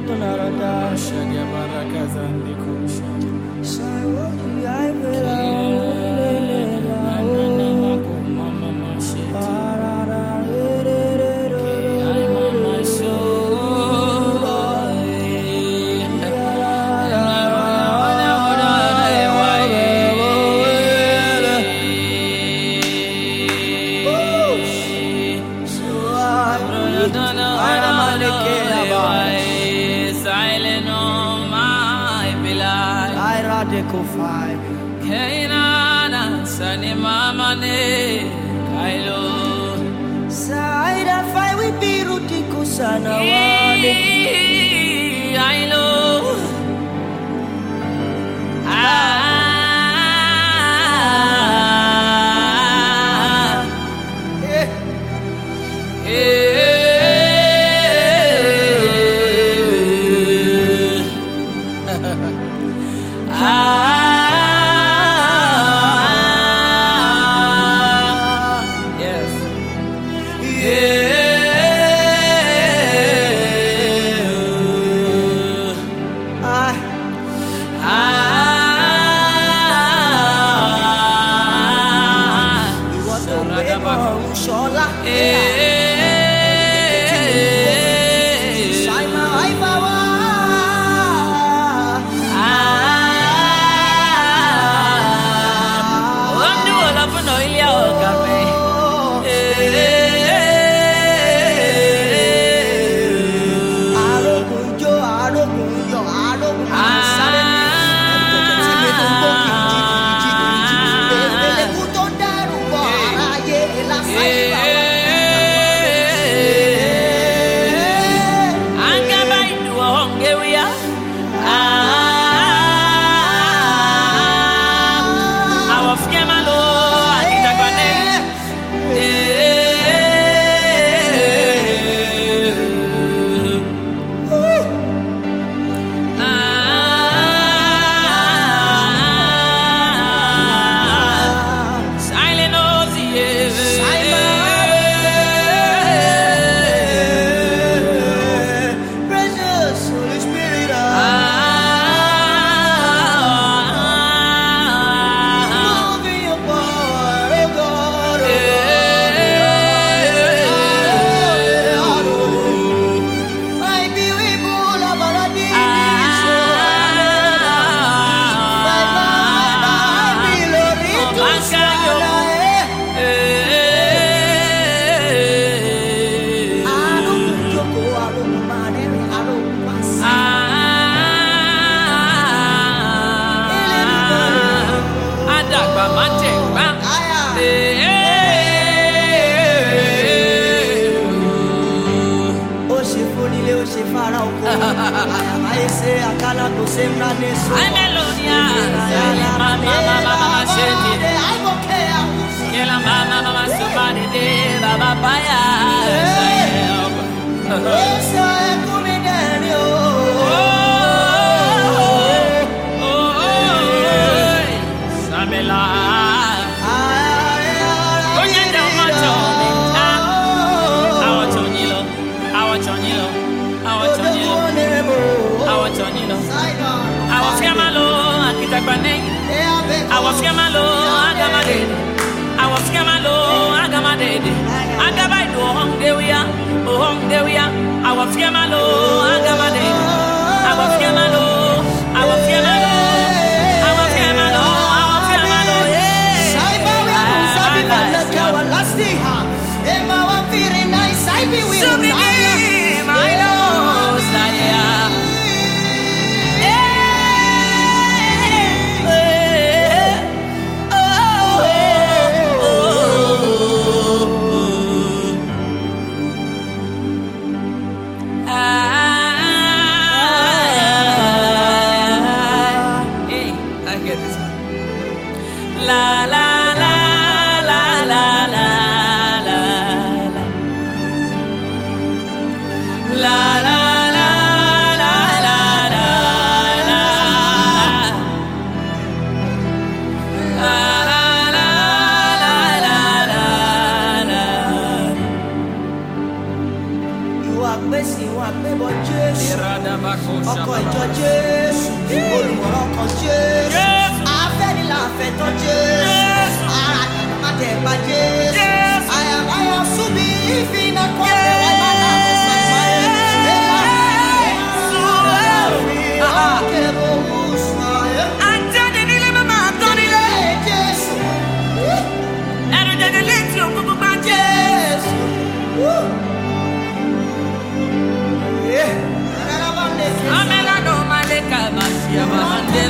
Shadia baraka zandi kusha. Kainana sani mama ne kailo Saida fai we biru tikusana wale kailo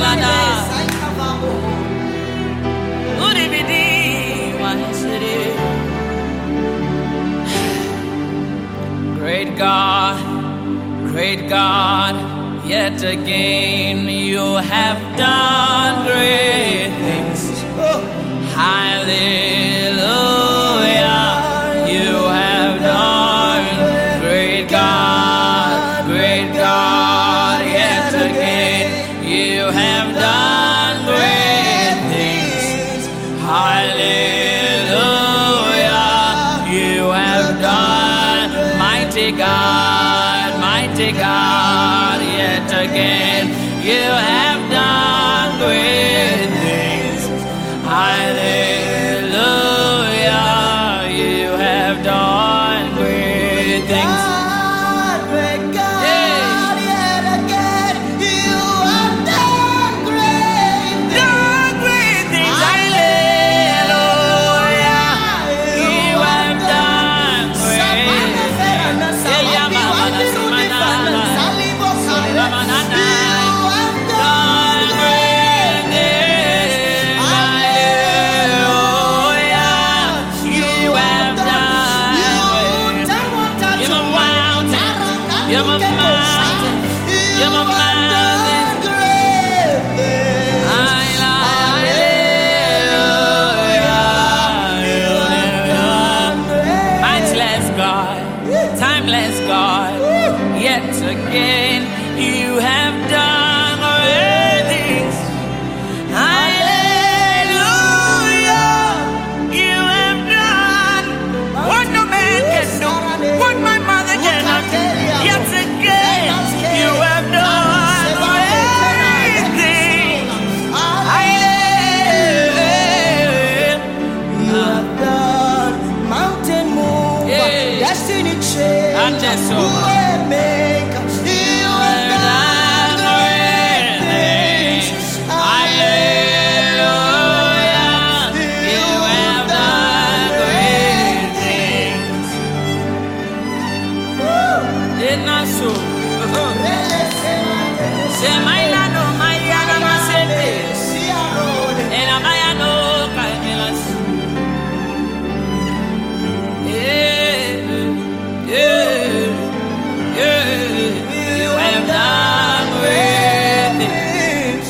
Salada. Uribidi Mahasiri. Great God, yet again you have done great things. Hallelujah, you have done great God, yet again you have done great things. Hallelujah, you have done, mighty God, yet again you have done great things. Hallelujah, you have done great things. Great God, yet again you have done great things. Hallelujah, you have done great things. Timeless God, yet again you have done great things. Hallelujah, you have done what no man can do, what my mother cannot do. Yet again you have done great things. Hallelujah, You have done mountain mover, destiny change. And just so Waymaker, you have done great things. Hallelujah, you have done great things. It's not so. Say my nano, my yana, my sente. And I'm my no, Kailas. You have done great things.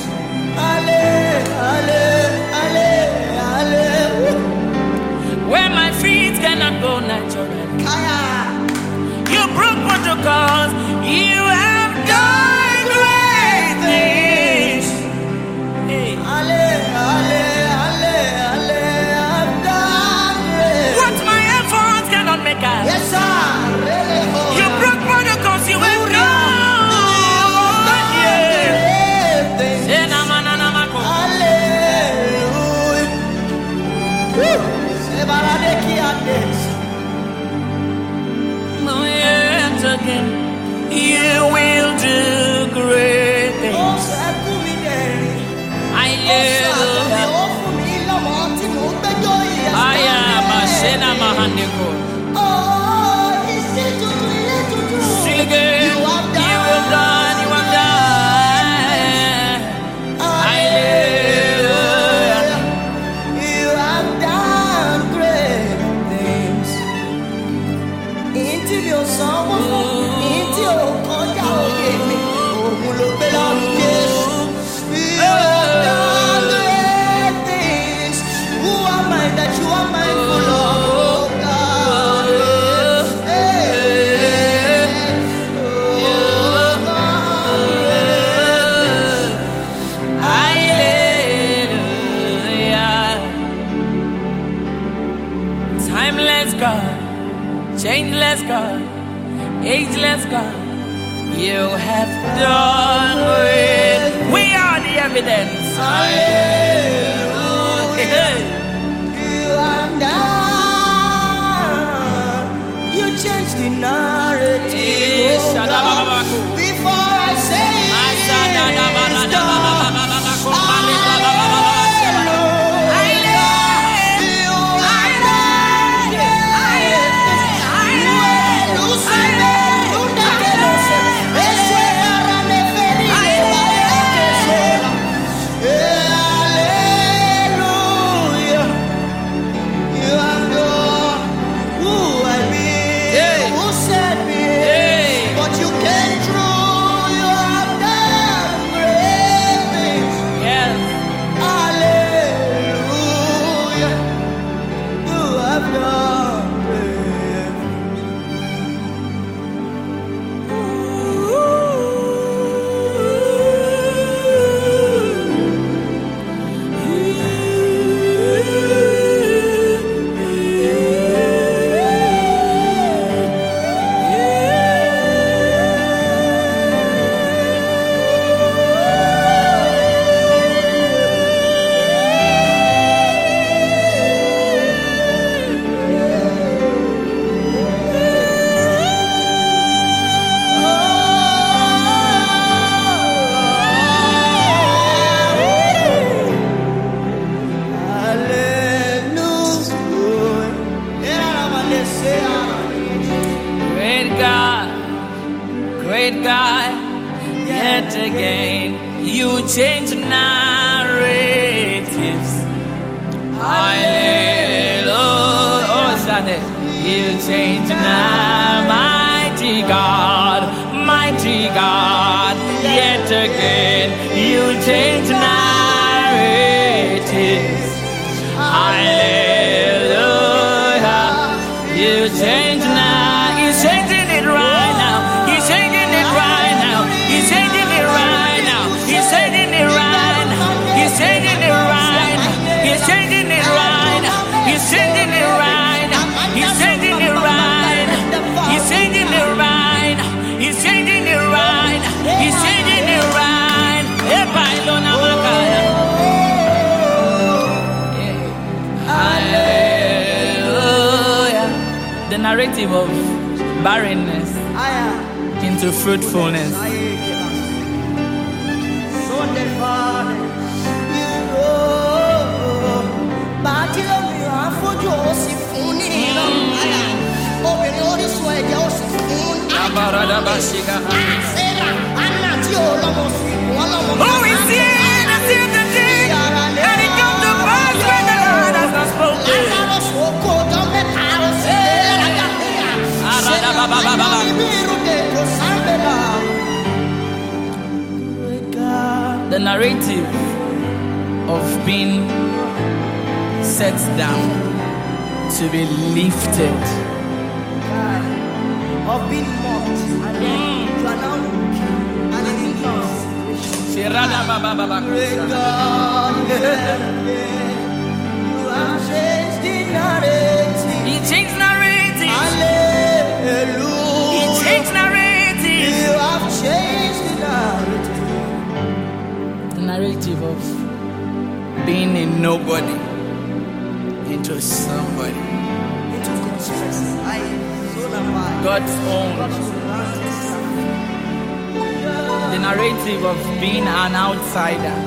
Where my feet cannot go naturally, you broke protocols. You have done great things. Hey. What my efforts cannot make us. Yes, sir. You broke protocols. You have done. You will do great things. I am a Shena Mahandiko. Sing again. You have done. You have done. Hallelujah. You have done great things. Into your song, into your contact, you have done great things. Who am I that you are mindful of? Oh God. Hallelujah. Timeless God, changeless God, ageless God, you have done great. We are the evidence. Hallelujah. You have done. You changed the narrative. Oh God. Before I say it, You change now, mighty God, yet again, you change narratives. Hallelujah, you change now, you're changing it right now, you're changing it right now, you're changing it right now, you're changing it right now, you're changing it right now, you're changing it right now, you're changing it right now, you're changing it right now, you're changing it right now, you're changing it right now, you're changing it right now. Hallelujah. The narrative of barrenness into fruitfulness. Who is here to see the thing? And it comes to pass when the Lord has not spoken. The narrative of being set down to be lifted, of being mocked, and then you are now looking and in peace. Great God, you have changed the narrative. He changed narrative. Hallelujah. He changed narrative. You have changed the narrative. The narrative of being a nobody into somebody. Into God's presence. God's own. The narrative of being an outsider.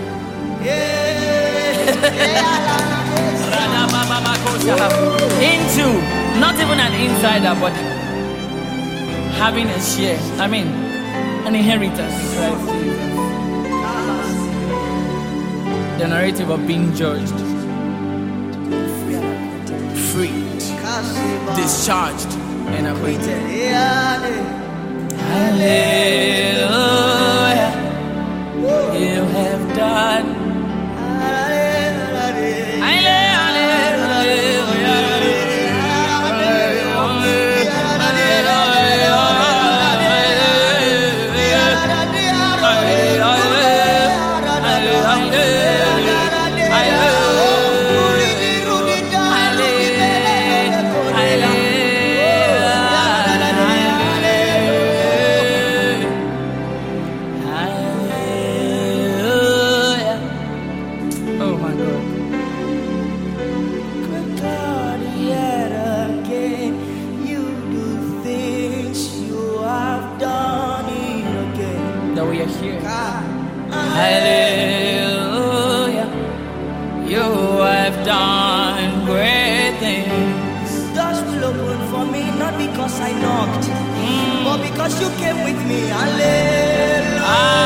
Into, not even an insider, but having a share. I mean, an inheritance in Christ Jesus. The narrative of being judged, freed, discharged, and acquitted. Hallelujah. You have done. We are here. Hallelujah. You have done great things. Doors will open for me, not because I knocked, but because you came with me. Hallelujah.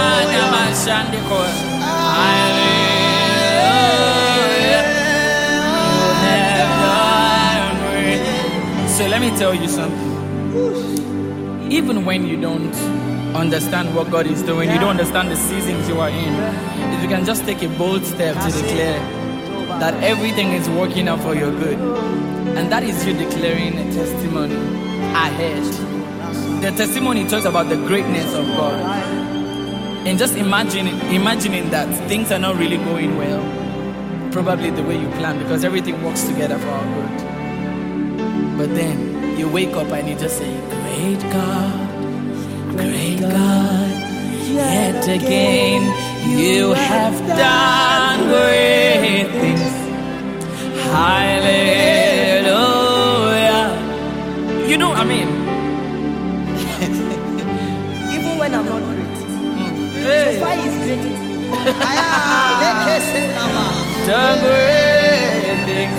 Hallelujah. You have done great things. So let me tell you something. Even when you don't understand what God is doing, you don't understand the seasons you are in, if you can just take a bold step to declare that everything is working out for your good, and that is you declaring a testimony ahead. The testimony talks about the greatness of God, and just imagining that things are not really going well, probably the way you planned, because everything works together for our good. But then you wake up and you just say, great God, yet again, you have done great things. Hallelujah. You know, I mean, even when I'm not great, that's why He's great. done great things.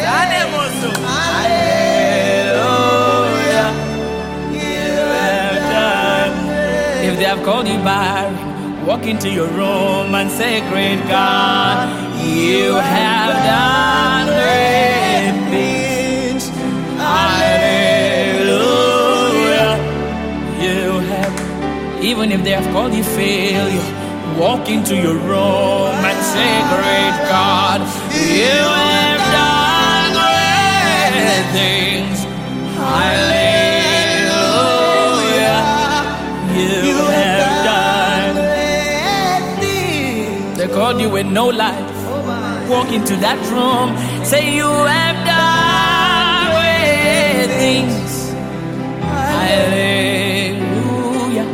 Hallelujah. You have done. If they have called you back, walk into your room and say, great God, you have done great things. Hallelujah. Even if they have called you failure, walk into your room and say, great God, you have done great things. Hallelujah. You have done great things. They called you with no life. Walk into that room, say you have done great things. Hallelujah.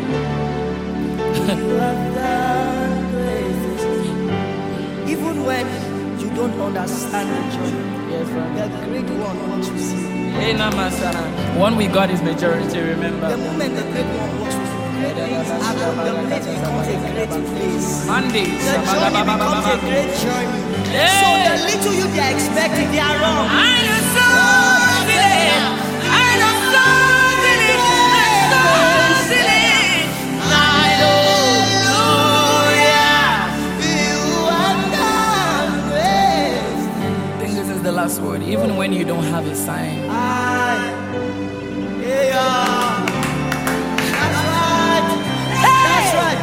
Even when you don't understand the journey, the great one wants to see. One with God is majority, remember. The moment the great one walks with you, great things happen. The place becomes a great place. Monday. The journey becomes a great journey. So the little you they are expecting, they are wrong. I am so silly. I am so silly. I'm so silly. I think this is the last word. Even when you don't have a sign. That's right.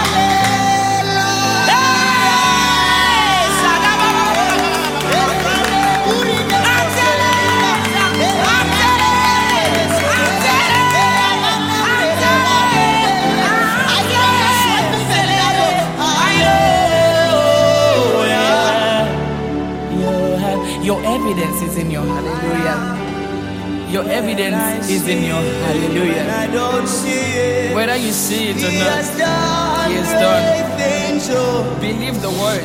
Your evidence is in your hallelujah. Your evidence is in your hallelujah. I don't see it. Whether you see it or He not, has done He has done. great things, oh. Believe the word.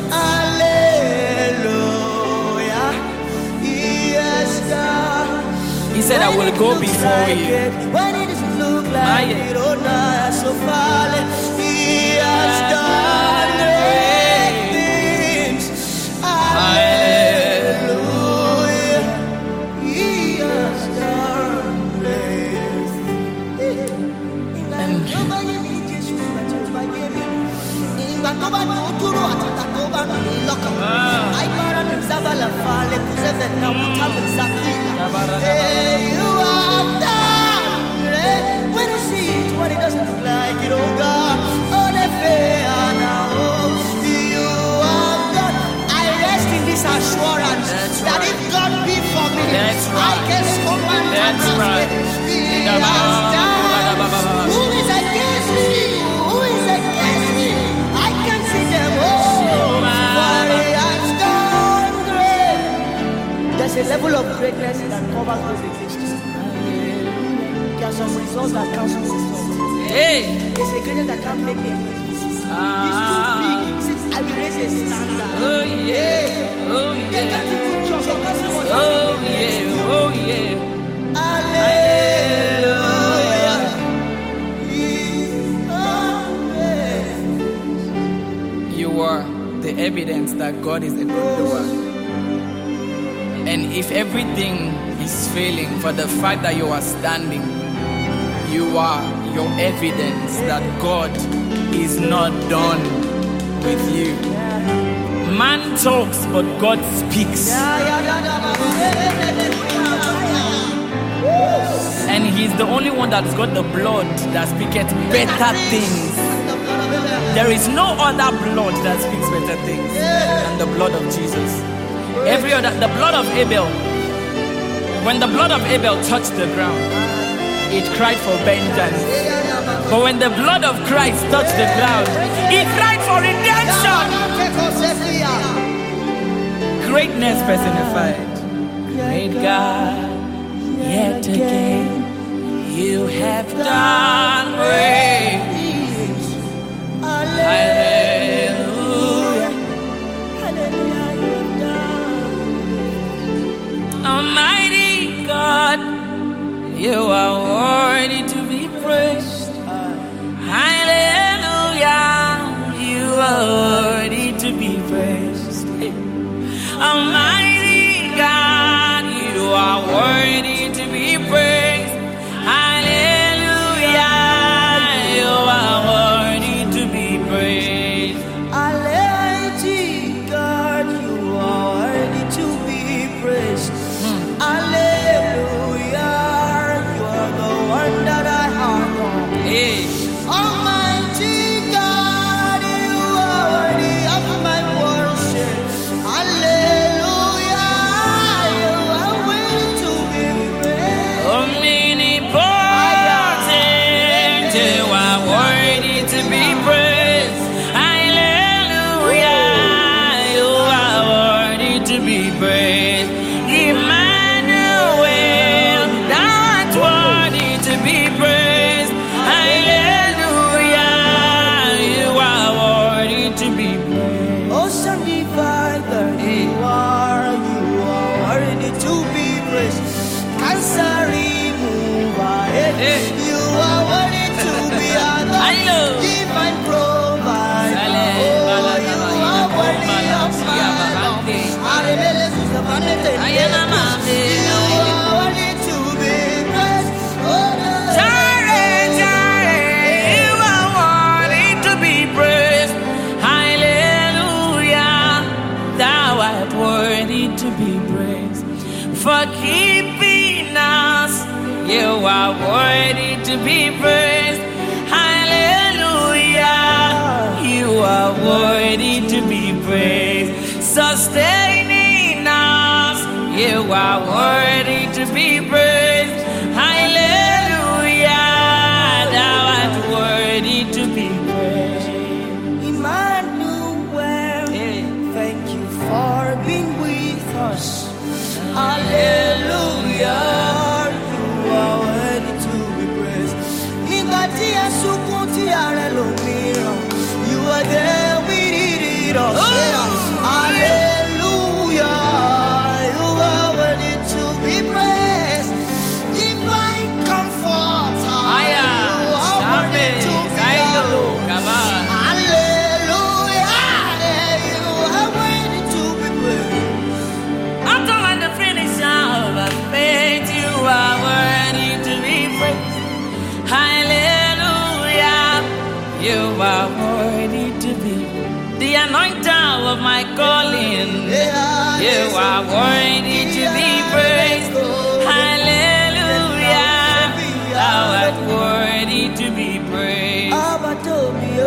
Hallelujah. He has done. He said, I will go before you. When it doesn't look like it, oh, not so far. He has done great things. Hallelujah. He has done great things. Hey, you are done. When you see it, when it doesn't look like it, oh God, oh, the fair now, you are done. I rest in this assurance that if God be for me, I can command That's right. He has done. Who is against me? Who is against me? I can see them all. For He has done great. There's a level of greatness that covers those existence. There are some results that cancel results. Hey. There's a greatness that can't make it. It's too big. Since I will raise a standard. Oh yeah. Oh They yeah. can't even trust your person. Oh yeah. Oh yeah. Hallelujah. You are the evidence that God is a good doer. And if everything is failing for the fact that you are standing, you are your evidence that God is not done with you. Man talks, but God speaks. And He's the only one that's got the blood that speaketh better things. There is no other blood that speaks better things than the blood of Jesus. Every other, the blood of Abel, when the blood of Abel touched the ground, it cried for vengeance. But when the blood of Christ touched the ground, it cried for redemption. Greatness personified. Great God, yet again, you have done great. Hallelujah. Almighty God, you are worthy to be praised. Hallelujah. You are worthy to be praised. Almighty God, you are worthy to be praised. Hallelujah. You are worthy to be praised. Almighty God, you are worthy to be praised. Hallelujah, you are the one that I have on. Hey. Almighty to be praised. For keeping us, you are worthy to be praised. Hallelujah, you are worthy to be praised. Sustaining us, you are worthy to be praised. Hallelujah, thou art worthy to be praised. Emmanuel, thank you for being with us. Hallelujah, you are worthy to be praised. Nígbàtí ẹ̀sùnkún tí ààrẹ ló mìíràn, you are there with us. Hallelujah, you are worthy to be praised. Divine comfort, you are worthy to be praised. Hallelujah, you are worthy to be praised. After the finish of our faith, you are worthy to be praised. Hallelujah, you are worthy to be praised. The anointer of my calling, you are worthy to be praised. Hallelujah, thou art worthy to be praised. Abatobio,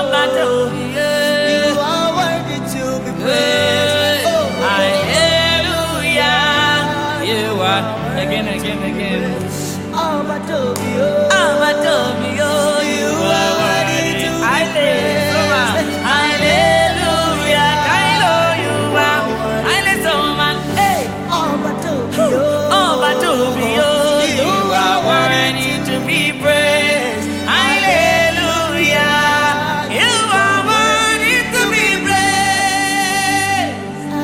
you are worthy to be praised. Hallelujah, you are again. Abatobio, You are worthy to be praised. Hallelujah, Kailo, you are. Hey, Abatobio, you are worthy to be praised. Hallelujah, you are worthy to be praised.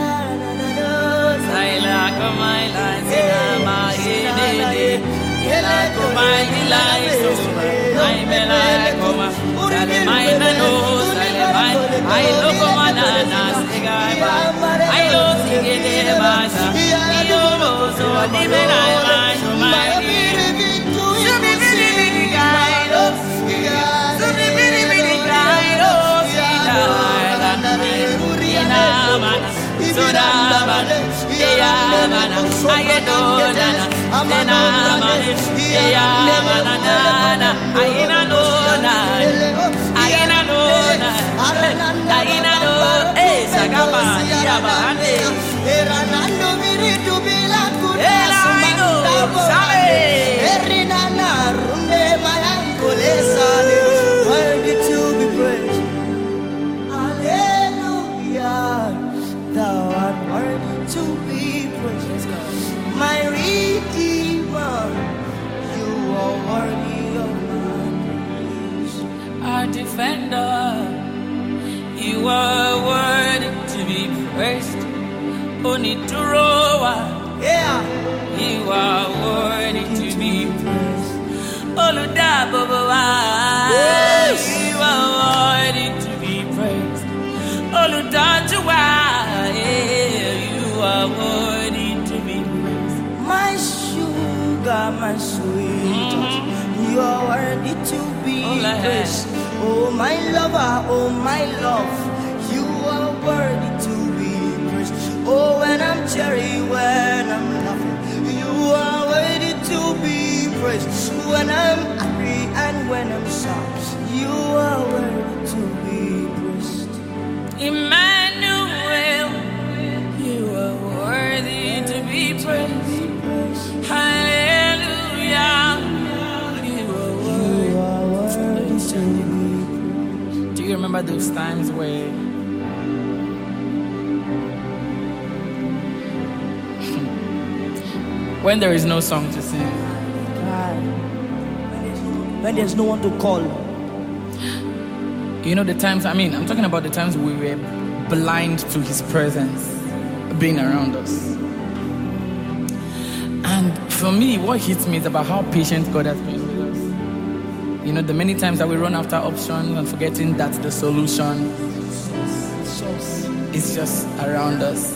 Worthy to be praised. Hallelujah, thou art worthy to be praised. My Redeemer, you are worthy of my praise. Our defender, you are worthy to be praised. Oniturowa, Yeah, you are worthy to be praised. Oludabobowa, you are worthy to be praised. Oludajuwa, you are worthy to be praised. my sugar, my sweet, you are worthy to be praised. Oh, my lover, oh, my love, you are worthy to be praised. Oh, when I'm cherry, when I'm laughing, you are worthy to be praised. When I'm happy and when I'm sad, you are worthy to be praised. Emmanuel, you are worthy to be praised. Hallelujah, you are worthy to be praised. Do you remember those times where when there is no song to sing? When there's no one to call. You know the times, I'm talking about the times we were blind to his presence being around us. And for me, what hits me is about how patient God has been with us. You know, the many times that we run after options and forgetting that the solution is just around us.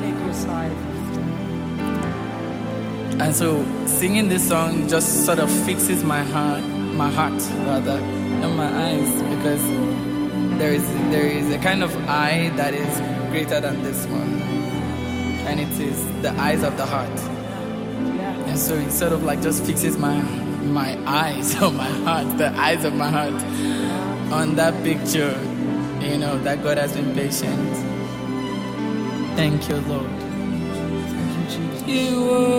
And so singing this song just sort of fixes my heart rather, and my eyes, because there is a kind of eye that is greater than this one. and it is the eyes of the heart. And so it sort of like just fixes my eyes on my heart, the eyes of my heart on that picture, that God has been patient. Thank you, Lord. Thank you, Jesus.